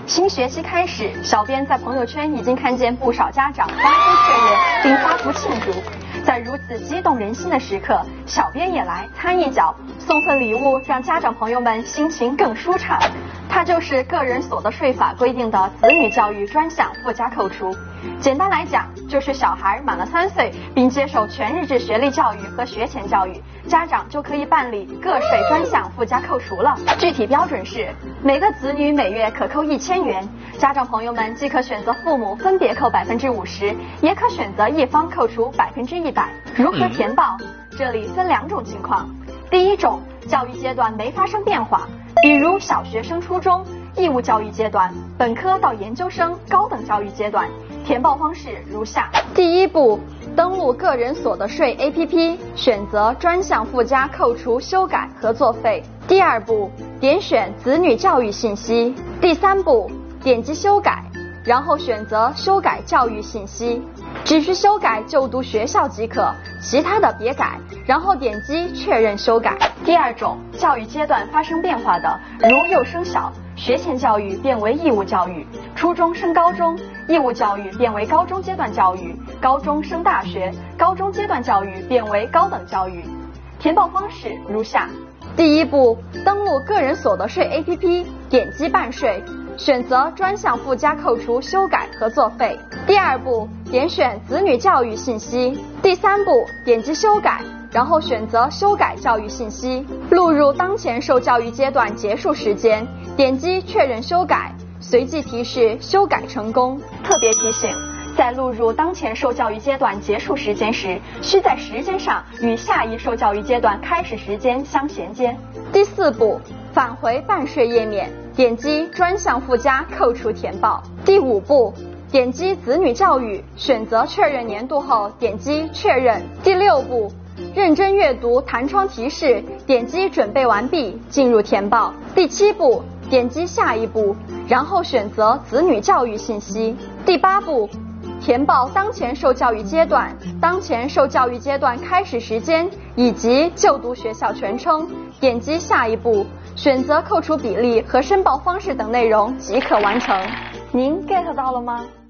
新学期开始，小编在朋友圈已经看见不少家长欢呼雀跃，并发图庆祝。在如此激动人心的时刻，小编也来参一脚，送份礼物，让家长朋友们心情更舒畅。它就是个人所得税法规定的子女教育专项附加扣除。简单来讲，就是小孩满了3岁，并接受全日制学历教育和学前教育，家长就可以办理个税专项附加扣除了。具体标准是，每个子女每月可扣1000元。家长朋友们既可选择父母分别扣50%，也可选择一方扣除100%。如何填报？这里分2种情况。第一种，教育阶段没发生变化，比如小学升初中、义务教育阶段、本科到研究生、高等教育阶段。填报方式如下：第一步，登录个人所得税 APP， 选择专项附加扣除修改合作费。第二步，点选子女教育信息。第三步，点击修改，然后选择修改教育信息，只需修改就读学校即可，其他的别改，然后点击确认修改。第二种，教育阶段发生变化的，如幼升小，学前教育变为义务教育，初中升高中，义务教育变为高中阶段教育，高中升大学，高中阶段教育变为高等教育。填报方式如下：第一步，登录个人所得税 APP， 点击办税，选择专项附加扣除修改合作费。第二步，点选子女教育信息。第三步，点击修改，然后选择修改教育信息，录入当前受教育阶段结束时间，点击确认修改，随即提示修改成功。特别提醒，在录入当前受教育阶段结束时间时，需在时间上与下一受教育阶段开始时间相衔接。第四步，返回办税页面，点击专项附加扣除填报。第五步，点击子女教育，选择确认年度后点击确认。第六步，认真阅读弹窗提示，点击准备完毕，进入填报。第七步，点击下一步，然后选择子女教育信息。第八步，填报当前受教育阶段、当前受教育阶段开始时间以及就读学校全称，点击下一步，选择扣除比例和申报方式等内容即可完成。您 get 到了吗？